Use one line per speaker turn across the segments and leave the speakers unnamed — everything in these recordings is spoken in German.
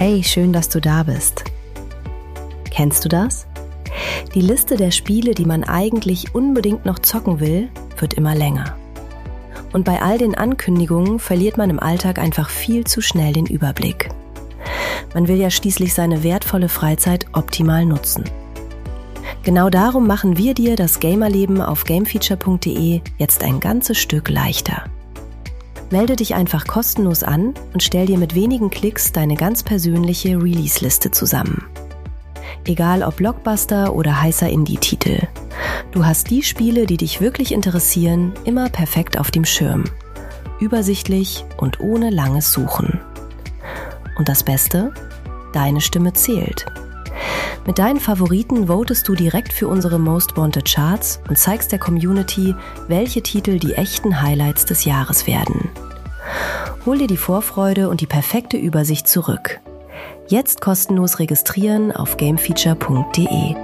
Hey, schön, dass du da bist. Kennst du das? Die Liste der Spiele, die man eigentlich unbedingt noch zocken will, wird immer länger. Und bei all den Ankündigungen verliert man im Alltag einfach viel zu schnell den Überblick. Man will ja schließlich seine wertvolle Freizeit optimal nutzen. Genau darum machen wir dir das Gamerleben auf gamefeature.de jetzt ein ganzes Stück leichter. Melde dich einfach kostenlos an und stell dir mit wenigen Klicks deine ganz persönliche Release-Liste zusammen. Egal ob Blockbuster oder heißer Indie-Titel. Du hast die Spiele, die dich wirklich interessieren, immer perfekt auf dem Schirm. Übersichtlich und ohne langes Suchen. Und das Beste? Deine Stimme zählt. Mit deinen Favoriten votest du direkt für unsere Most Wanted Charts und zeigst der Community, welche Titel die echten Highlights des Jahres werden. Hol dir die Vorfreude und die perfekte Übersicht zurück. Jetzt kostenlos registrieren auf gamefeature.de.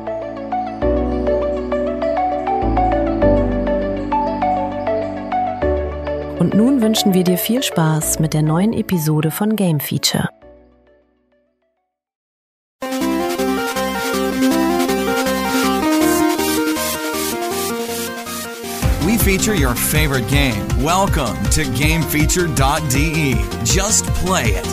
Und nun wünschen wir dir viel Spaß mit der neuen Episode von Game Feature.
We feature your favorite game. Welcome to GameFeature.de. Just play it.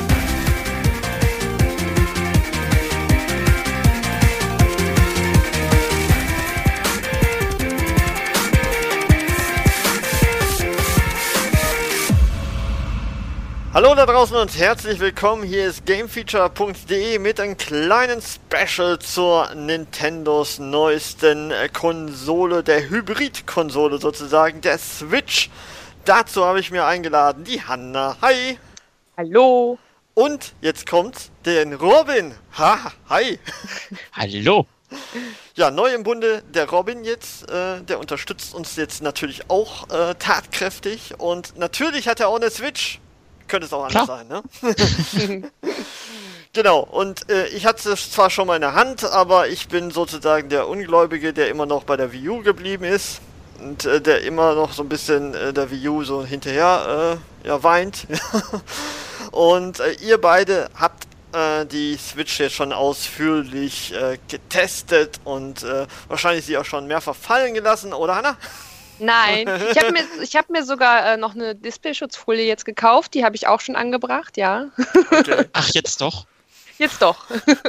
Hallo da draußen und herzlich willkommen. Hier ist GameFeature.de mit einem kleinen Special zur Nintendos neuesten Konsole, der Hybrid-Konsole sozusagen, der Switch. Dazu habe ich mir eingeladen die Hanna. Hi.
Hallo.
Und jetzt kommt den Robin. Ha, hi.
Hallo.
Ja, neu im Bunde der Robin jetzt, der unterstützt uns jetzt natürlich auch tatkräftig und natürlich hat er auch eine Switch. Könnte es auch anders sein, ne? Genau, und ich hatte es zwar schon mal in der Hand, aber ich bin sozusagen der Ungläubige, der immer noch bei der Wii U geblieben ist und der immer noch so ein bisschen der Wii U so hinterher weint. Und ihr beide habt die Switch jetzt schon ausführlich getestet und wahrscheinlich sie auch schon mehrfach fallen gelassen, oder Hanna?
Nein, ich hab mir sogar noch eine Displayschutzfolie jetzt gekauft, die habe ich auch schon angebracht, ja.
Okay.
Ach, jetzt doch?
Jetzt doch.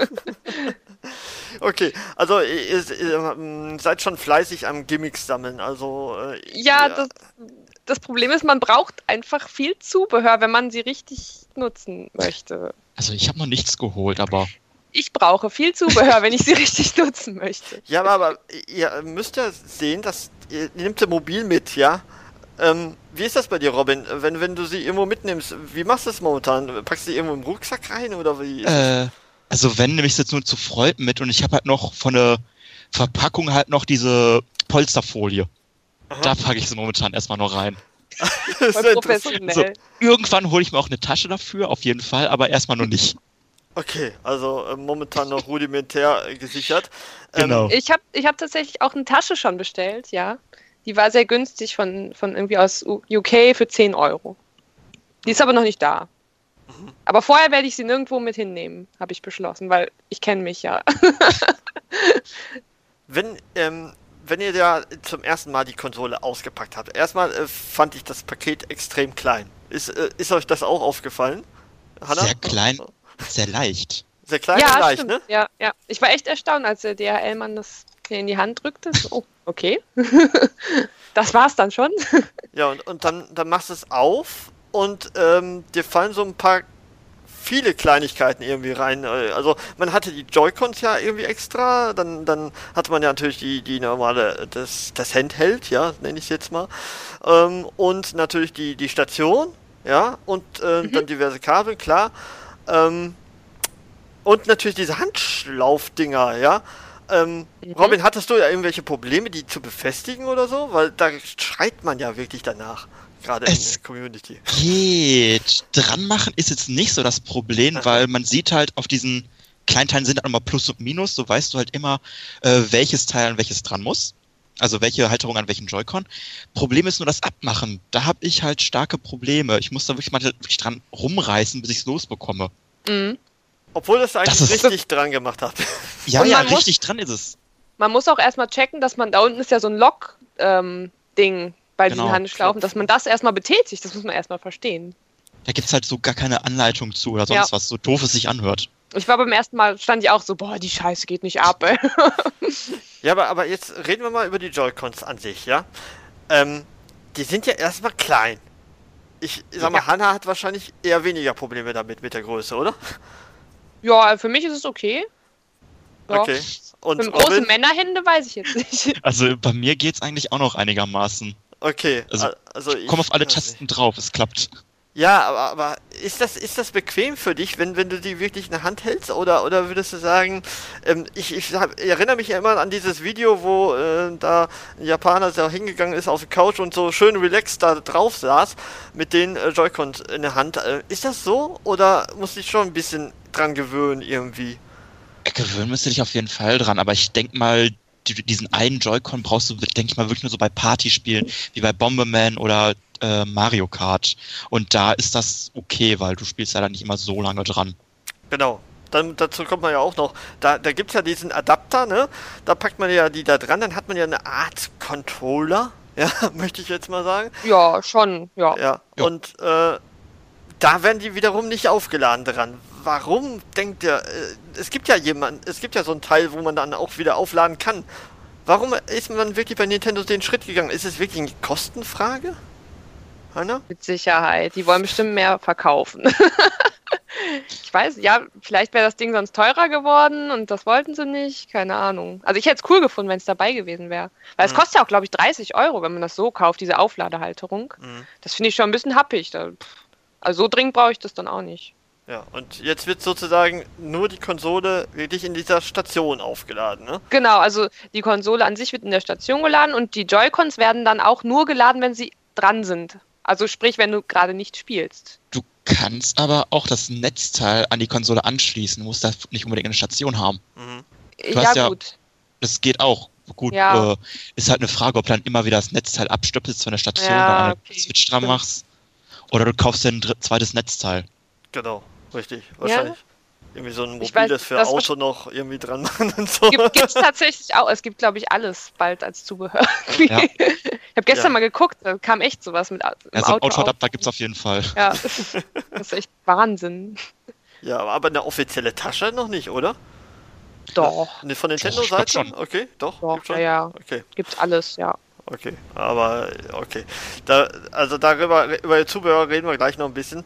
Okay, also ihr seid schon fleißig am Gimmicks sammeln, also...
Das Problem ist, man braucht einfach viel Zubehör, wenn man sie richtig nutzen möchte.
Also ich habe noch nichts geholt, aber...
Ich brauche viel Zubehör, wenn ich sie richtig nutzen möchte.
Ja, aber ihr müsst ja sehen, dass ihr nehmt sie mobil mit, ja? Wie ist das bei dir, Robin? Wenn du sie irgendwo mitnimmst, wie machst du das momentan? Packst du sie irgendwo im Rucksack rein oder wie?
Also wenn, nehme ich es jetzt nur zu Freunden mit und ich habe halt noch von der Verpackung halt noch diese Polsterfolie. Aha. Da packe ich sie momentan erstmal noch rein.
Das ist
professionell.
Also, irgendwann hole ich mir auch eine Tasche dafür, auf jeden Fall, aber erstmal noch nicht.
Okay, also momentan noch rudimentär gesichert.
Genau.
Ich hab tatsächlich auch eine Tasche schon bestellt, ja. Die war sehr günstig von irgendwie aus UK für 10 €. Die ist aber noch nicht da. Mhm. Aber vorher werde ich sie nirgendwo mit hinnehmen, habe ich beschlossen, weil ich kenne mich ja.
Wenn ihr ja zum ersten Mal die Konsole ausgepackt habt, erstmal fand ich das Paket extrem klein. Ist euch das auch aufgefallen, Hanna?
Sehr klein. Sehr leicht.
Sehr klein und leicht,
stimmt.
ne?
Ja. Ich war echt erstaunt, als der DHL-Mann das mir in die Hand drückte. So, oh, okay. Das war's dann schon.
Ja, und dann machst du es auf und dir fallen so ein paar viele Kleinigkeiten irgendwie rein. Also man hatte die Joy-Cons ja irgendwie extra, dann hatte man ja natürlich die normale, das Handheld, ja, nenne ich es jetzt mal. Und natürlich die Station, ja, und dann diverse Kabel, klar. Und natürlich diese Handschlaufdinger, ja. Robin, hattest du ja irgendwelche Probleme, die zu befestigen oder so? Weil da schreit man ja wirklich danach, gerade in der Community.
Geht. Dran machen ist jetzt nicht so das Problem, weil man sieht halt auf diesen kleinen Teilen sind halt nochmal Plus und Minus, so weißt du halt immer, welches Teil an welches dran muss. Also welche Halterung an welchen Joy-Con. Problem ist nur das Abmachen. Da habe ich halt starke Probleme. Ich muss da wirklich mal dran rumreißen, bis ich es losbekomme.
Mhm.
Obwohl das eigentlich
Das ist-
richtig dran gemacht hat.
Ja,
Und
ja,
man muss-
richtig dran ist es.
Man muss auch erstmal checken, dass man, da unten ist ja so ein Lock-Ding bei diesen
Genau.
Handschlaufen, dass man das erstmal betätigt. Das muss man erstmal verstehen.
Da gibt's halt so gar keine Anleitung zu oder sonst
Ja.
was, so doof es sich anhört.
Ich war beim ersten Mal, stand ich auch so, boah, die Scheiße geht nicht ab, ey.
Ja, aber jetzt reden wir mal über die Joy-Cons an sich, ja? Die sind ja erstmal klein. Ich sag mal,
Ja.
Hannah hat wahrscheinlich eher weniger Probleme damit mit der Größe, oder?
Ja, für mich ist es okay. Ja.
Okay. Und
Für große
Robin?
Männerhände weiß ich jetzt nicht.
Also bei mir geht's eigentlich auch noch einigermaßen.
Okay.
Also, Komm auf alle Tasten drauf, es klappt.
Ja, aber ist das bequem für dich, wenn du die wirklich in der Hand hältst? Oder würdest du sagen, ich erinnere mich ja immer an dieses Video, wo da ein Japaner da hingegangen ist auf die Couch und so schön relaxed da drauf saß mit den Joy-Cons in der Hand. Ist das so? Oder musst du dich schon ein bisschen dran gewöhnen irgendwie?
Gewöhnen müsste dich auf jeden Fall dran, aber ich denke mal, diesen einen Joy-Con brauchst du, denke ich mal, wirklich nur so bei Partyspielen, wie bei Bomberman oder Mario Kart. Und da ist das okay, weil du spielst ja dann nicht immer so lange dran.
Genau. Dann, dazu kommt man ja auch noch, da gibt es ja diesen Adapter, ne? Da packt man ja die da dran, dann hat man ja eine Art Controller, ja, möchte ich jetzt mal sagen.
Ja, schon, ja.
Ja,
Ja.
und da werden die wiederum nicht aufgeladen dran. Warum denkt ihr, es gibt ja so einen Teil, wo man dann auch wieder aufladen kann. Warum ist man wirklich bei Nintendo den Schritt gegangen? Ist es wirklich eine Kostenfrage? Hanna?
Mit Sicherheit. Die wollen bestimmt mehr verkaufen. Ich weiß, ja, vielleicht wäre das Ding sonst teurer geworden und das wollten sie nicht. Keine Ahnung. Also ich hätte es cool gefunden, wenn es dabei gewesen wäre. Weil es kostet ja auch, glaube ich, 30 €, wenn man das so kauft, diese Aufladehalterung. Das finde ich schon ein bisschen happig. Also so dringend brauche ich das dann auch nicht.
Ja, und jetzt wird sozusagen nur die Konsole wirklich in dieser Station aufgeladen, ne?
Genau, also die Konsole an sich wird in der Station geladen und die Joy-Cons werden dann auch nur geladen, wenn sie dran sind. Also sprich, wenn du gerade nicht spielst.
Du kannst aber auch das Netzteil an die Konsole anschließen, du musst da nicht unbedingt eine Station haben.
Ja,
hast ja-
gut.
Das geht auch. Gut,
Ja.
ist halt eine Frage, ob du dann immer wieder das Netzteil abstöpselst von der Station,
Ja,
dann eine
okay,
Switch dran
stimmt.
machst. Oder du kaufst dir ein zweites Netzteil.
Genau, richtig. Wahrscheinlich. Irgendwie so ein
Ich weiß,
mobiles für
das
Auto noch irgendwie dran machen und so.
Gibt es tatsächlich auch. Es gibt, glaube ich, alles bald als Zubehör.
Ja.
Ich habe gestern
Ja.
mal geguckt, da kam echt sowas mit im
Also ein
Auto.
Autoadapter gibt's auf jeden Fall.
Ja, das ist echt Wahnsinn.
Ja, aber eine offizielle Tasche noch nicht, oder?
Doch,
Ne, von
Doch, ich glaub
Nintendo-Seite?
schon.
Okay, doch.
doch,
gibt's schon?
ja.
Okay,
Gibt's alles, ja.
okay. Aber, okay. Über ihr Zubehör reden wir gleich noch ein bisschen.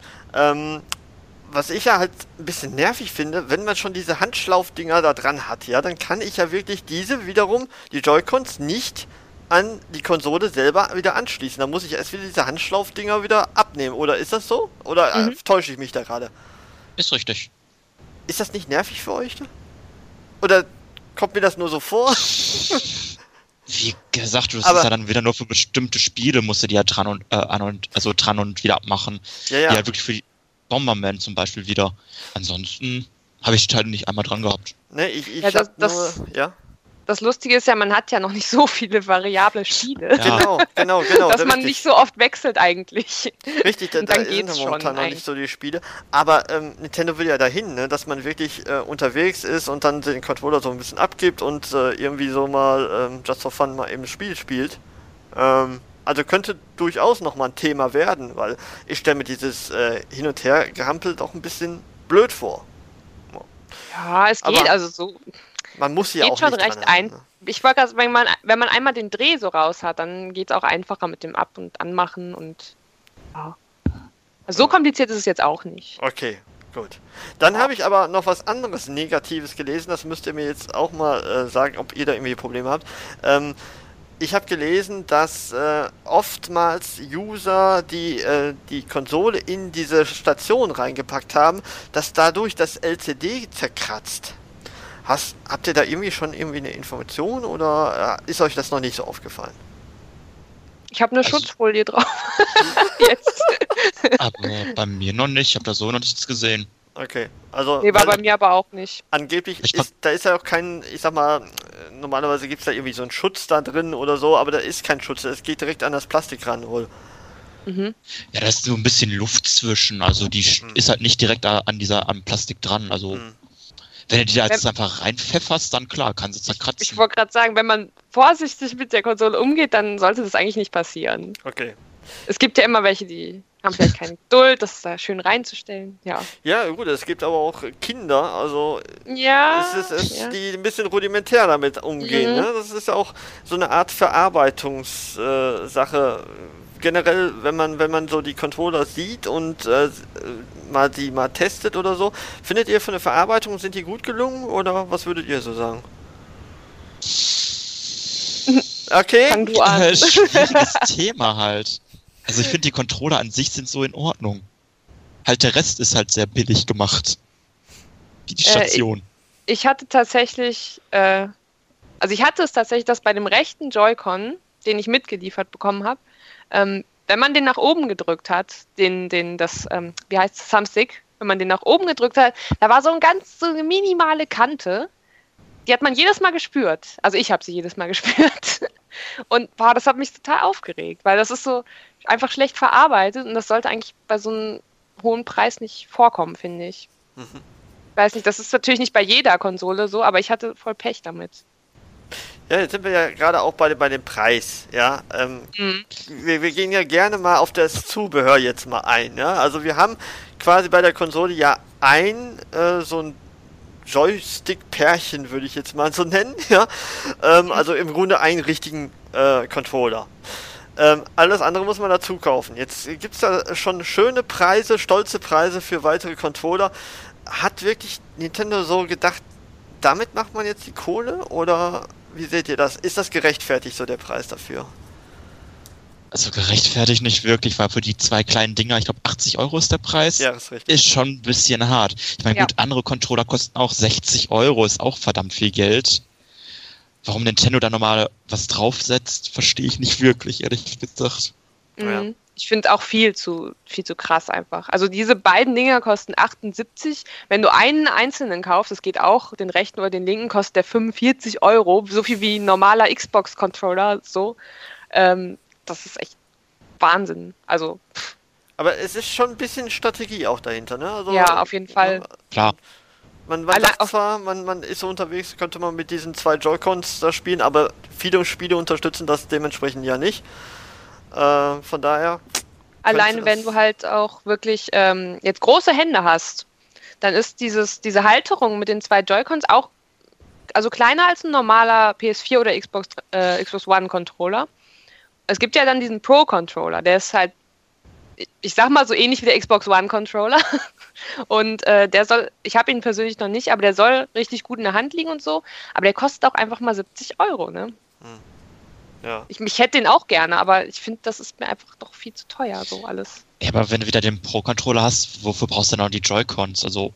Was ich ja halt ein bisschen nervig finde, wenn man schon diese Handschlaufdinger da dran hat, ja, dann kann ich ja wirklich die Joy-Cons nicht an die Konsole selber wieder anschließen. Dann muss ich erst wieder diese Handschlaufdinger wieder abnehmen. Oder ist das so? Oder täusche ich mich da gerade?
Ist richtig.
Ist das nicht nervig für euch? Oder kommt mir das nur so vor?
Wie gesagt, das
Aber-
ist ja dann wieder nur für bestimmte Spiele, musst du die ja dran und dran und wieder abmachen.
Ja, ja.
Die halt wirklich für die Bomberman zum Beispiel wieder. Ansonsten habe ich die Teile nicht einmal dran gehabt.
Ne, ich
Ja,
hab
das-
nur... Ja?
Das Lustige ist ja, man hat ja noch nicht so viele variable Spiele,
Ja.
Genau.
dass man
richtig.
nicht so oft wechselt eigentlich.
Richtig, da
Und dann
sind
geht's
ja momentan
schon
noch nicht so die Spiele. Aber Nintendo will ja dahin, ne, dass man wirklich unterwegs ist und dann den Controller so ein bisschen abgibt und irgendwie so mal just for fun mal eben ein Spiel spielt. Also könnte durchaus nochmal ein Thema werden, weil ich stelle mir dieses Hin- und Her-Gehampel doch ein bisschen blöd vor.
Ja, es geht,
Aber-
also so.
Man muss ja
Geht
auch
schon
nicht
recht
dran haben,
ein. Ich wollte gerade sagen, wenn man einmal den Dreh so raus hat, dann geht es auch einfacher mit dem Ab- und Anmachen und ja. Also so kompliziert ist es jetzt auch nicht.
Okay, gut. Dann habe ich aber noch was anderes Negatives gelesen. Das müsst ihr mir jetzt auch mal sagen, ob ihr da irgendwie Probleme habt. Ich habe gelesen, dass oftmals User, die die Konsole in diese Station reingepackt haben, dass dadurch das LCD zerkratzt. Habt ihr da irgendwie eine Information oder ist euch das noch nicht so aufgefallen?
Ich habe eine
Also-
Schutzfolie drauf. Jetzt.
Aber bei mir noch nicht, ich habe da so noch nichts gesehen.
Okay, also
Nee, war
weil
bei mir aber auch nicht.
angeblich
Ich glaub-
da ist ja auch kein, ich sag mal, normalerweise gibt es da irgendwie so einen Schutz da drin oder so, aber da ist kein Schutz, es geht direkt an das Plastik ran wohl.
Ja, da ist so ein bisschen Luft zwischen, also die ist halt nicht direkt am Plastik dran, also Wenn du die da jetzt einfach reinpfefferst, dann klar, kann sie zerkratzen.
Ich wollte gerade sagen, wenn man vorsichtig mit der Konsole umgeht, dann sollte das eigentlich nicht passieren.
Okay.
Es gibt ja immer welche, die haben vielleicht keine Geduld, das da schön reinzustellen. Ja,
Ja, gut, es gibt aber auch Kinder, also
ja,
die ein bisschen rudimentär damit umgehen. Ne? Das ist ja auch so eine Art Verarbeitungssache. Generell, wenn man so die Controller sieht und mal testet oder so, findet ihr von der Verarbeitung, sind die gut gelungen oder was würdet ihr so sagen? Okay.
Fang du an.
Schwieriges Thema halt. Also ich finde, die Controller an sich sind so in Ordnung. Halt der Rest ist halt sehr billig gemacht. Wie die Station.
Ich hatte tatsächlich, dass bei dem rechten Joy-Con, den ich mitgeliefert bekommen habe, wenn man den nach oben gedrückt hat, Thumbstick, wenn man den nach oben gedrückt hat, da war so eine minimale Kante, die hat man jedes Mal gespürt. Also ich habe sie jedes Mal gespürt. Und das hat mich total aufgeregt, weil das ist so einfach schlecht verarbeitet und das sollte eigentlich bei so einem hohen Preis nicht vorkommen, finde ich. Weiß nicht, das ist natürlich nicht bei jeder Konsole so, aber ich hatte voll Pech damit.
Ja, jetzt sind wir ja gerade auch bei dem Preis, ja. Wir gehen ja gerne mal auf das Zubehör jetzt mal ein, ja. Also wir haben quasi bei der Konsole ja so ein Joystick-Pärchen, würde ich jetzt mal so nennen, ja. Also im Grunde einen richtigen Controller. Alles andere muss man dazu kaufen. Jetzt gibt es da schon schöne Preise, stolze Preise für weitere Controller. Hat wirklich Nintendo so gedacht, damit macht man jetzt die Kohle? Oder wie seht ihr das? Ist das gerechtfertigt, so der Preis dafür?
Also gerechtfertigt nicht wirklich, weil für die 2 kleinen Dinger, ich glaube 80 € ist der Preis,
ja, ist richtig.
Ist schon ein bisschen hart. Ich meine, gut, andere Controller kosten auch 60 €, ist auch verdammt viel Geld. Warum Nintendo da nochmal was draufsetzt, verstehe ich nicht wirklich, ehrlich gesagt.
Ja.
Ich finde auch viel zu krass einfach. Also diese beiden Dinger kosten 78. Wenn du einen einzelnen kaufst, das geht auch, den rechten oder den linken, kostet der 45 €. So viel wie ein normaler Xbox-Controller. So. Das ist echt Wahnsinn. Also.
Aber es ist schon ein bisschen Strategie auch dahinter, ne? Also,
ja, auf jeden Fall.
Klar.
Man sagt zwar, man ist so unterwegs, könnte man mit diesen 2 Joy-Cons da spielen, aber viele Spiele unterstützen das dementsprechend ja nicht. Von daher.
Alleine wenn du halt auch wirklich jetzt große Hände hast, dann ist diese Halterung mit den 2 Joy-Cons auch also kleiner als ein normaler PS4 oder Xbox One Controller. Es gibt ja dann diesen Pro-Controller, der ist halt, ich sag mal so ähnlich wie der Xbox One Controller. Und ich habe ihn persönlich noch nicht, aber der soll richtig gut in der Hand liegen und so. Aber der kostet auch einfach mal 70 €, ne?
Ja.
Ich hätte den auch gerne, aber ich finde, das ist mir einfach doch viel zu teuer, so alles.
Ja, aber wenn du wieder den Pro-Controller hast, wofür brauchst du dann auch die Joy-Cons? Also.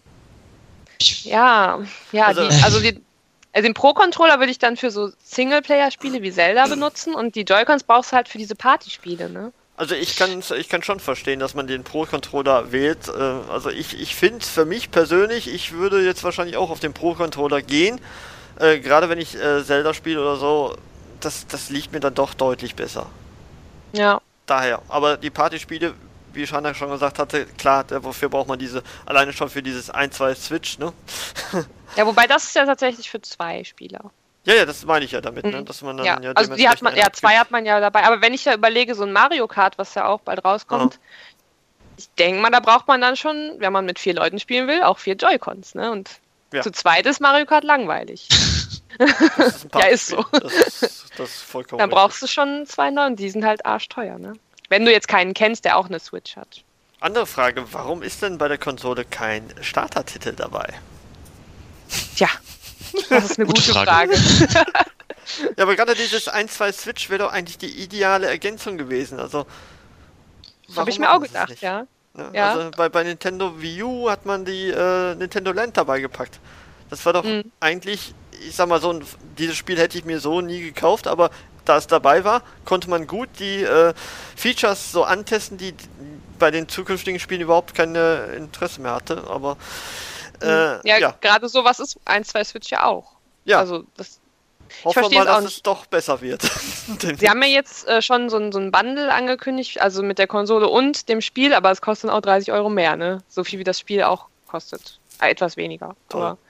Den Pro-Controller würde ich dann für so Singleplayer-Spiele wie Zelda benutzen und die Joy-Cons brauchst du halt für diese Partyspiele, ne?
Also ich kann schon verstehen, dass man den Pro-Controller wählt. Also ich finde für mich persönlich, ich würde jetzt wahrscheinlich auch auf den Pro-Controller gehen. Gerade wenn ich Zelda spiele oder so, das liegt mir dann doch deutlich besser.
Ja.
Daher. Aber die Partyspiele, wie Shana schon gesagt hatte, klar, dafür braucht man alleine schon für dieses 1-2 Switch, ne?
Ja, wobei das ist ja tatsächlich für 2 Spieler.
Ja, das meine ich ja damit, ne? Dass man dann
also die hat man, 2 hat man ja dabei. Aber wenn ich ja überlege, so ein Mario Kart, was ja auch bald rauskommt, ich denke mal, da braucht man dann schon, wenn man mit 4 Leuten spielen will, auch 4 Joy-Cons, ne? Und zu zweit ist Mario Kart langweilig.
Das ist
ja, ist so.
Das ist vollkommen
Dann brauchst du schon 2 neue und die sind halt arschteuer, ne? Wenn du jetzt keinen kennst, der auch eine Switch hat.
Andere Frage, warum ist denn bei der Konsole kein Startertitel dabei?
Tja, das ist eine gute Frage.
Ja, aber gerade dieses 1-2 Switch wäre doch eigentlich die ideale Ergänzung gewesen. Also,
habe ich mir auch gedacht, ja.
Ja. Also bei Nintendo Wii U hat man die Nintendo Land dabei gepackt. Das war doch eigentlich, ich sag mal so, dieses Spiel hätte ich mir so nie gekauft, aber da es dabei war, konnte man gut die Features so antesten, die bei den zukünftigen Spielen überhaupt kein Interesse mehr hatte. Aber
gerade sowas ist 1-2 Switch ja auch.
Ja.
Also das.
Hoffen wir mal, dass es doch besser wird.
Sie haben ja jetzt schon so ein Bundle angekündigt, also mit der Konsole und dem Spiel, aber es kostet auch 30 € mehr, ne? So viel wie das Spiel auch kostet. Etwas weniger.
Toll.
Aber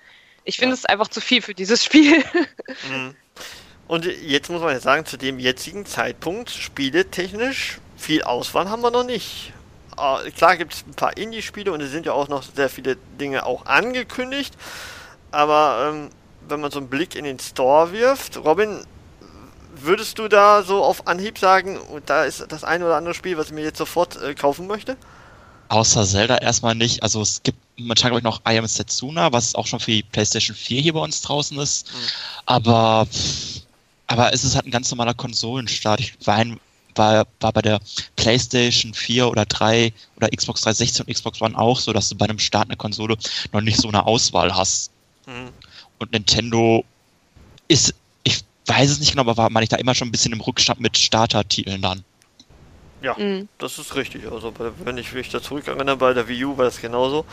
Ich finde es einfach zu viel für dieses Spiel.
Und jetzt muss man ja sagen, zu dem jetzigen Zeitpunkt, spieletechnisch, viel Auswahl haben wir noch nicht. Klar gibt es ein paar Indie-Spiele und es sind ja auch noch sehr viele Dinge auch angekündigt. Aber wenn man so einen Blick in den Store wirft, Robin, würdest du da so auf Anhieb sagen, da ist das eine oder andere Spiel, was ich mir jetzt sofort kaufen möchte?
Außer Zelda erstmal nicht. Also es gibt momentan, glaube ich, noch I Am Setsuna, was auch schon für die PlayStation 4 hier bei uns draußen ist. Aber es ist halt ein ganz normaler Konsolenstart. Ich war bei der PlayStation 4 oder 3 oder Xbox 360 und Xbox One auch so, dass du bei einem Start einer Konsole noch nicht so eine Auswahl hast. Und Nintendo ist, ich weiß es nicht genau, aber meine ich da immer schon ein bisschen im Rückstand mit Starter-Titeln dann.
Ja, das ist richtig. Also wenn ich mich da zurückerinnere, bei der Wii U war das genauso.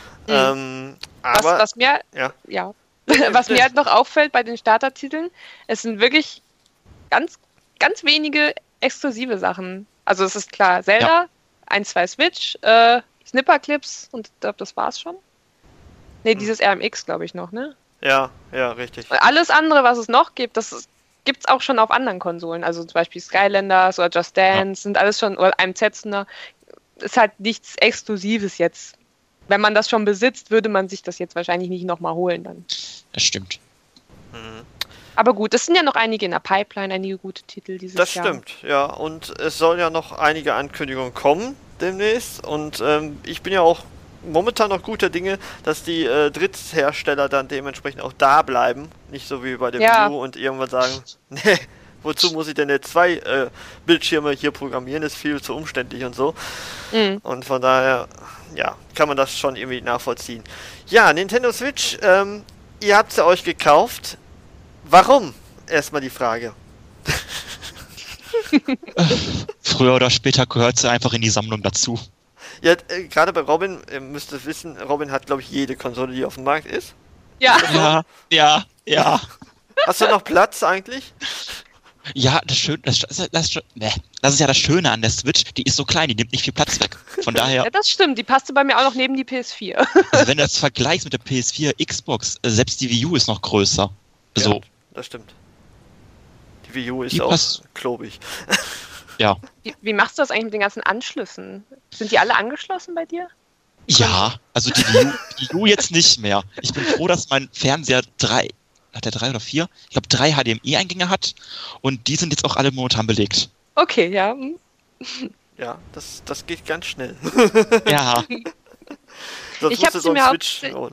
Aber
was mir was mir halt noch auffällt bei den Starter-Titeln, es sind wirklich ganz, ganz wenige exklusive Sachen. Also es ist klar, Zelda, 1, 2 Switch, Snipperclips und ich glaube, das war's schon. Ne, dieses RMX, glaube ich, noch, ne?
Ja, richtig.
Und alles andere, was es noch gibt, gibt's auch schon auf anderen Konsolen. Also zum Beispiel Skylanders oder Just Dance sind alles schon, oder einem Zetzener. Ist halt nichts Exklusives jetzt. Wenn man das schon besitzt, würde man sich das jetzt wahrscheinlich nicht nochmal holen dann.
Das stimmt.
Aber gut, es sind ja noch einige in der Pipeline, einige gute Titel dieses Jahr.
Das stimmt, ja. Und es soll ja noch einige Ankündigungen kommen demnächst. Und ich bin ja auch momentan noch guter Dinge, dass die Dritthersteller dann dementsprechend auch da bleiben. Nicht so wie bei der Wii U und irgendwann sagen, nee, wozu muss ich denn jetzt 2 Bildschirme hier programmieren, ist viel zu umständlich und so. Und von daher, ja, kann man das schon irgendwie nachvollziehen. Ja, Nintendo Switch, ihr habt sie euch gekauft. Warum? Erstmal die Frage.
Früher oder später gehört sie einfach in die Sammlung dazu.
Ja, gerade bei Robin, ihr müsst es wissen, Robin hat, glaube ich, jede Konsole, die auf dem Markt ist.
Ja.
Ja.
Hast du noch Platz eigentlich?
Ja, das ist ja das Schöne an der Switch, die ist so klein, die nimmt nicht viel Platz weg. Von daher.
Ja, das stimmt, die passte bei mir auch noch neben die PS4.
Also wenn du das vergleichst mit der PS4, Xbox, selbst die Wii U ist noch größer. Also,
ja, das stimmt. Die Wii U ist auch klobig.
Ja.
Wie machst du das eigentlich mit den ganzen Anschlüssen? Sind die alle angeschlossen bei dir?
Ja, also die Wii U jetzt nicht mehr. Ich bin froh, dass mein Fernseher 3 oder 4? Ich glaube 3 HDMI-Eingänge hat und die sind jetzt auch alle momentan belegt.
Okay, ja.
Ja, das geht ganz schnell.
Ja.
Sonst musst du so einen Switch holen.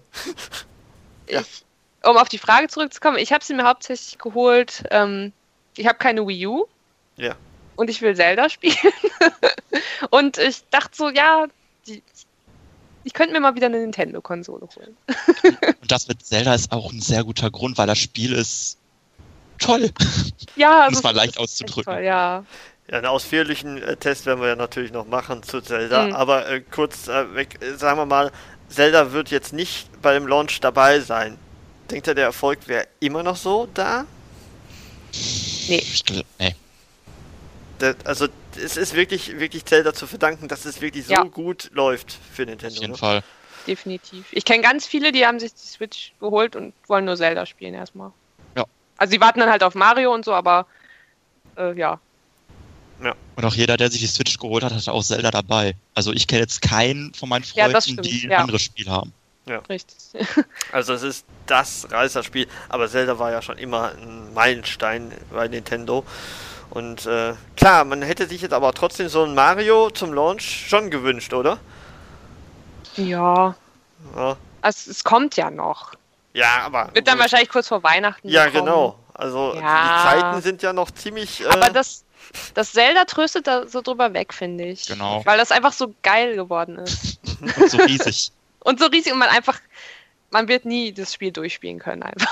Um auf die Frage zurückzukommen, ich habe sie mir hauptsächlich geholt, ich habe keine Wii U.
Ja.
Und ich will Zelda spielen. Und ich dachte so, ja, ich könnte mir mal wieder eine Nintendo-Konsole holen.
Und das mit Zelda ist auch ein sehr guter Grund, weil das Spiel ist toll.
Ja,
um es mal leicht auszudrücken.
Toll, ja.
Ja, einen ausführlichen Test werden wir ja natürlich noch machen zu Zelda. Aber kurz weg, sagen wir mal, Zelda wird jetzt nicht bei dem Launch dabei sein. Denkt ihr, der Erfolg wäre immer noch so da?
Nee.
Nee.
Also es ist wirklich Zelda zu verdanken, dass es wirklich so gut läuft für Nintendo.
Auf jeden Fall.
Definitiv. Ich kenne ganz viele, die haben sich die Switch geholt und wollen nur Zelda spielen erstmal.
Ja.
Also die warten dann halt auf Mario und so, aber ja.
Und auch jeder, der sich die Switch geholt hat, hatte auch Zelda dabei. Also ich kenne jetzt keinen von meinen Freunden, die ein anderes Spiel haben.
Ja.
Richtig.
Also es ist das Reißerspiel, aber Zelda war ja schon immer ein Meilenstein bei Nintendo. Und klar, man hätte sich jetzt aber trotzdem so ein Mario zum Launch schon gewünscht, oder?
Ja. Also es kommt ja noch.
Ja, aber...
Wird dann wahrscheinlich kurz vor Weihnachten
Ja,
bekommen.
genau. Also die Zeiten sind ja noch ziemlich...
Aber das Zelda tröstet da so drüber weg, finde ich.
Genau.
Weil das einfach so geil geworden ist.
Und so riesig.
Und so riesig und man wird nie das Spiel durchspielen können einfach.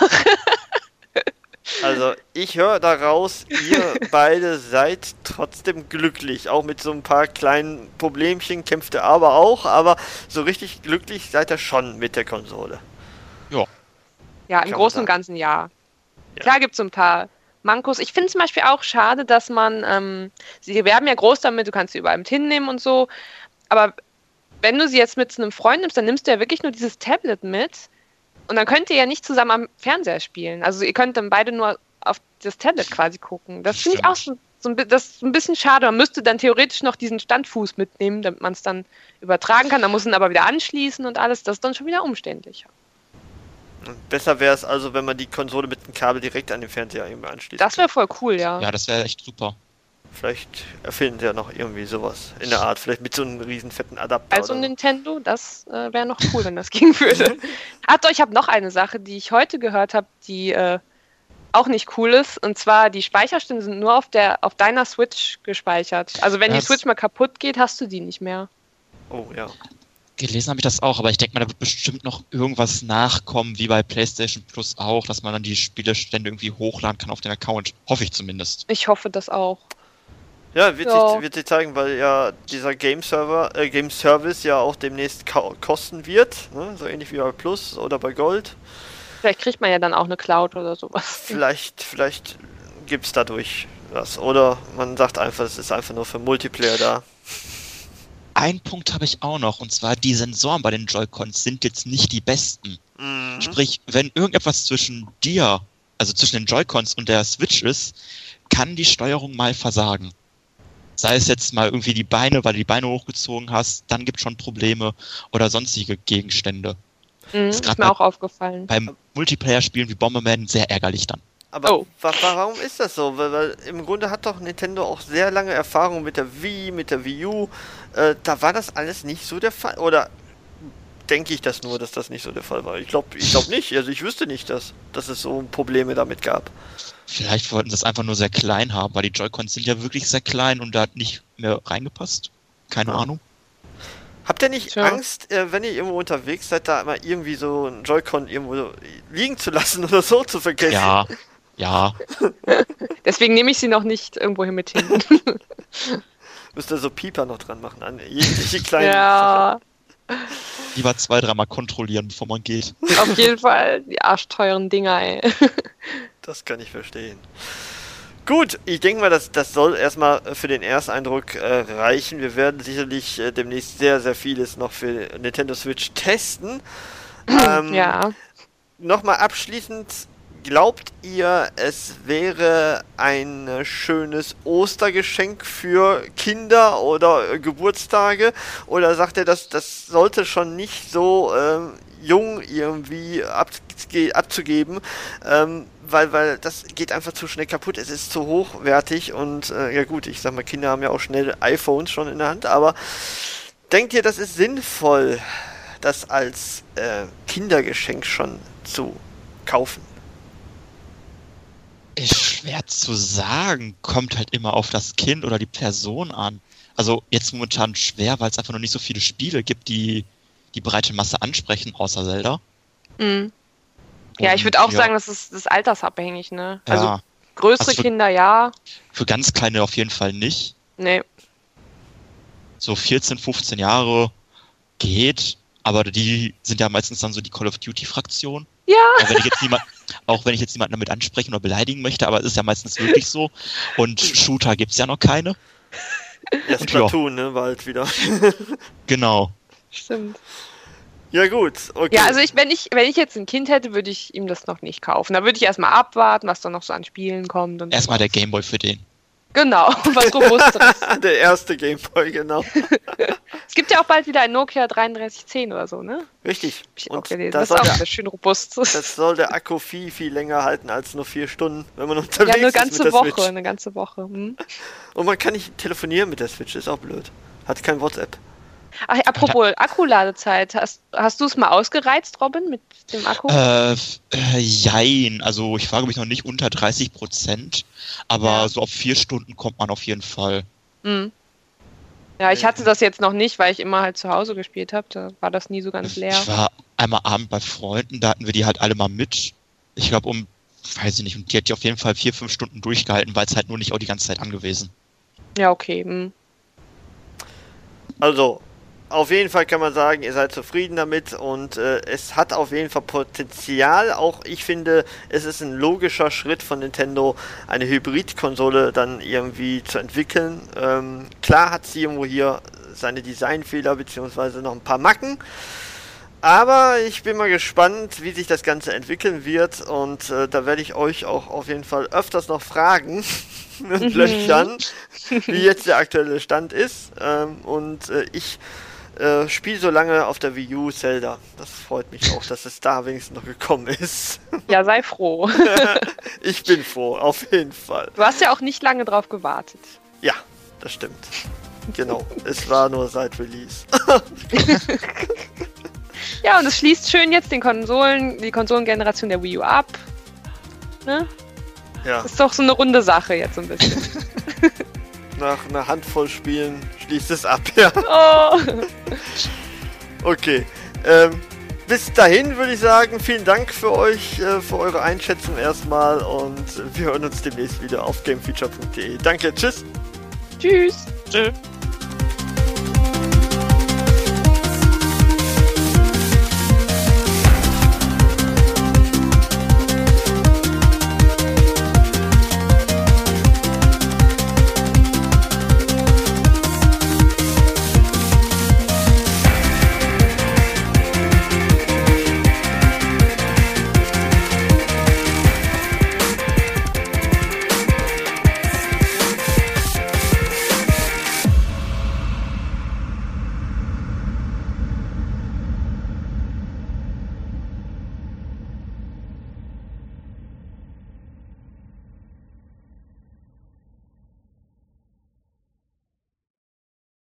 Also ich höre daraus, ihr beide seid trotzdem glücklich. Auch mit so ein paar kleinen Problemchen kämpft ihr aber so richtig glücklich seid ihr schon mit der Konsole.
Ja.
Ja, im Großen und Ganzen ja. Klar gibt es so ein paar Mankos. Ich finde zum Beispiel auch schade, dass man, sie werben ja groß damit, du kannst sie überall mit hinnehmen und so, aber wenn du sie jetzt mit einem Freund nimmst, dann nimmst du ja wirklich nur dieses Tablet mit Und dann könnt ihr ja nicht zusammen am Fernseher spielen. Also ihr könnt dann beide nur auf das Tablet quasi gucken. Das finde ich auch das ist ein bisschen schade. Man müsste dann theoretisch noch diesen Standfuß mitnehmen, damit man es dann übertragen kann. Dann muss man aber wieder anschließen und alles. Das ist dann schon wieder umständlicher.
Besser wäre es also, wenn man die Konsole mit dem Kabel direkt an den Fernseher irgendwie anschließt.
Das wäre voll cool, ja.
Ja, das wäre echt super.
Vielleicht erfinden sie ja noch irgendwie sowas in der Art. Vielleicht mit so einem riesen fetten Adapter.
Also Nintendo, das wäre noch cool, wenn das gehen würde. Ich habe noch eine Sache, die ich heute gehört habe, die auch nicht cool ist. Und zwar, die Speicherstände sind nur auf deiner Switch gespeichert. Also wenn die Switch mal kaputt geht, hast du die nicht mehr.
Oh ja.
Gelesen habe ich das auch, aber ich denke mal, da wird bestimmt noch irgendwas nachkommen, wie bei PlayStation Plus auch, dass man dann die Spielestände irgendwie hochladen kann auf den Account. Hoffe ich zumindest.
Ich hoffe das auch.
Ja, wird sich zeigen, weil ja dieser Game Service ja auch demnächst kosten wird, ne? So ähnlich wie bei Plus oder bei Gold.
Vielleicht kriegt man ja dann auch eine Cloud oder sowas.
Vielleicht gibt es dadurch was. Oder man sagt einfach, es ist einfach nur für Multiplayer da.
Ein Punkt habe ich auch noch, und zwar die Sensoren bei den Joy-Cons sind jetzt nicht die besten. Mhm. Sprich, wenn irgendetwas zwischen dir, also zwischen den Joy-Cons und der Switch ist, kann die Steuerung mal versagen. Sei es jetzt mal irgendwie die Beine, weil du die Beine hochgezogen hast, dann gibt es schon Probleme oder sonstige Gegenstände.
Ist mir auch aufgefallen.
Beim Multiplayer-Spielen wie Bomberman sehr ärgerlich dann.
Aber warum ist das so? Weil im Grunde hat doch Nintendo auch sehr lange Erfahrung mit der Wii, mit der Wii U. Da war das alles nicht so der Fall. Oder denke ich das nur, dass das nicht so der Fall war? Ich glaube nicht. Also ich wüsste nicht, dass es so Probleme damit gab.
Vielleicht wollten sie es einfach nur sehr klein haben, weil die Joy-Cons sind ja wirklich sehr klein und da hat nicht mehr reingepasst. Keine Ahnung.
Habt ihr nicht Angst, wenn ihr irgendwo unterwegs seid, da mal irgendwie so ein Joy-Con irgendwo liegen zu lassen oder so zu vergessen?
Ja.
Deswegen nehme ich sie noch nicht irgendwo mit hin.
Müsst ihr so Pieper noch dran machen an jegliche kleinen
Ja.
Lieber 2-3 Mal kontrollieren, bevor man geht.
Auf jeden Fall, die arschteuren Dinger, ey.
Das kann ich verstehen. Gut, ich denke mal, das soll erstmal für den Ersteindruck reichen. Wir werden sicherlich demnächst sehr, sehr vieles noch für Nintendo Switch testen.
Ja.
Nochmal abschließend, glaubt ihr, es wäre ein schönes Ostergeschenk für Kinder oder Geburtstage? Oder sagt ihr, das sollte schon nicht so jung irgendwie abzugeben, weil das geht einfach zu schnell kaputt, es ist zu hochwertig und ja gut, ich sag mal, Kinder haben ja auch schnell iPhones schon in der Hand, aber denkt ihr, das ist sinnvoll, das als Kindergeschenk schon zu kaufen?
Ist schwer zu sagen, kommt halt immer auf das Kind oder die Person an. Also jetzt momentan schwer, weil es einfach noch nicht so viele Spiele gibt, die breite Masse ansprechen, außer Zelda.
Mhm. Ja, ich würde auch sagen, das ist altersabhängig, ne? Also
Ja.
größere Kinder, ja.
Für ganz kleine auf jeden Fall nicht.
Nee.
So 14, 15 Jahre geht, aber die sind ja meistens dann so die Call of Duty-Fraktion.
Ja.
Auch wenn ich jetzt niemanden damit ansprechen oder beleidigen möchte, aber es ist ja meistens wirklich so. Und Shooter gibt's ja noch keine.
Ja, Splatoon, ne, bald wieder.
Genau.
Stimmt.
Ja gut, okay.
Ja, also wenn ich jetzt ein Kind hätte, würde ich ihm das noch nicht kaufen. Da würde ich erstmal abwarten, was dann noch so an Spielen kommt. Und
Erstmal der Gameboy für den.
Genau, was Robusteres.
Der erste Gameboy, genau.
Es gibt ja auch bald wieder ein Nokia 3310 oder so, ne?
Richtig.
Hab ich auch gelesen. Das ist auch sehr schön robust.
Das soll der Akku viel, viel länger halten als nur 4 Stunden, wenn man unterwegs
ja,
ist mit der Switch.
Eine ganze Woche. Hm?
Und man kann nicht telefonieren mit der Switch, ist auch blöd. Hat kein WhatsApp.
Ach, apropos Akkuladezeit, hast du es mal ausgereizt, Robin, mit dem Akku?
Jein, also ich war, glaube ich, noch nicht unter 30%, aber so auf 4 Stunden kommt man auf jeden Fall.
Mhm. Ja, ich hatte das jetzt noch nicht, weil ich immer halt zu Hause gespielt habe, da war das nie so ganz leer.
Ich war einmal Abend bei Freunden, da hatten wir die halt alle mal mit. Ich glaube weiß ich nicht, und die hat die auf jeden Fall 4-5 Stunden durchgehalten, weil es halt nur nicht auch die ganze Zeit angewesen.
Ja, okay. Mhm.
Also, auf jeden Fall kann man sagen, ihr seid zufrieden damit und es hat auf jeden Fall Potenzial. Auch ich finde, es ist ein logischer Schritt von Nintendo, eine Hybrid-Konsole dann irgendwie zu entwickeln. Klar hat sie irgendwo hier seine Designfehler beziehungsweise noch ein paar Macken, Aber ich bin mal gespannt, wie sich das Ganze entwickeln wird und da werde ich euch auch auf jeden Fall öfters noch fragen und löchern, wie jetzt der aktuelle Stand ist. Ich spiele so lange auf der Wii U Zelda. Das freut mich auch, dass es da wenigstens noch gekommen ist.
Ja, sei froh.
Ich bin froh, auf jeden Fall.
Du hast ja auch nicht lange drauf gewartet.
Ja, das stimmt. Genau, es war nur seit Release.
Ja, und es schließt schön jetzt die Konsolengeneration der Wii U ab. Ne?
Ja.
Ist doch so eine runde Sache jetzt so ein bisschen.
Nach einer Handvoll Spielen schließt es ab, ja.
Oh.
Okay. Bis dahin würde ich sagen, vielen Dank für euch, für eure Einschätzung erstmal und wir hören uns demnächst wieder auf gamefeature.de. Danke, tschüss.
Tschüss.
Tschüss.